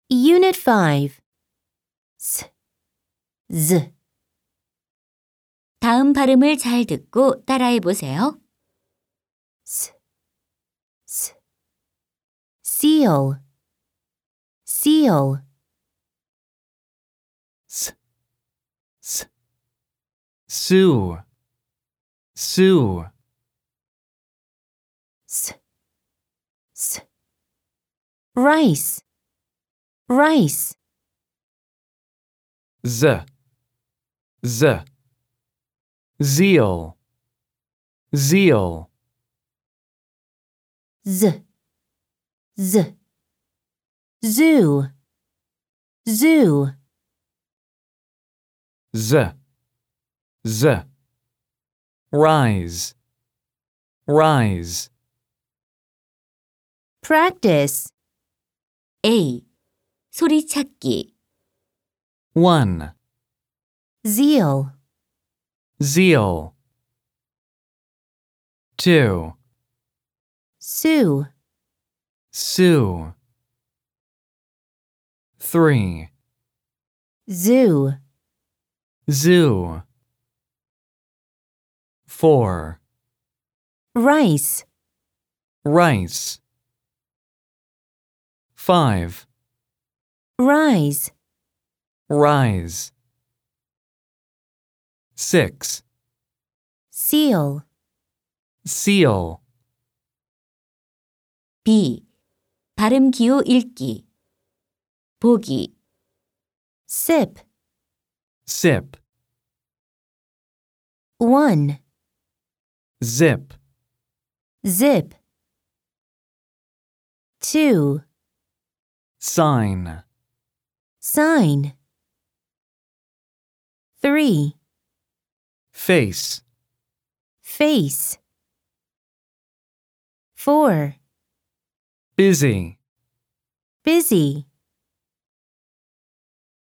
Unit 5 S, Z. 다음 발음을 잘 듣고 따라해 보세요. S, S. Seal, seal. S, S. Sue, Sue. S, S. Rice, rice. Z, Z. Zeal, zeal. Z, Z. Zoo, zoo. Z, Z. Rise, rise. Practice. A. 소리 찾기. 1. Zeal, Zeal. 2. sue, Sue. 3. zoo. Zoo. 4. Rice, Rice. 5. rise. Rise. 6. Seal, Seal. B. 발음 기호 읽기. 보기. sip. Sip. 1. Zip. Zip. 2. Sign. Sign. 3. Face. Face. 4. Busy. Busy.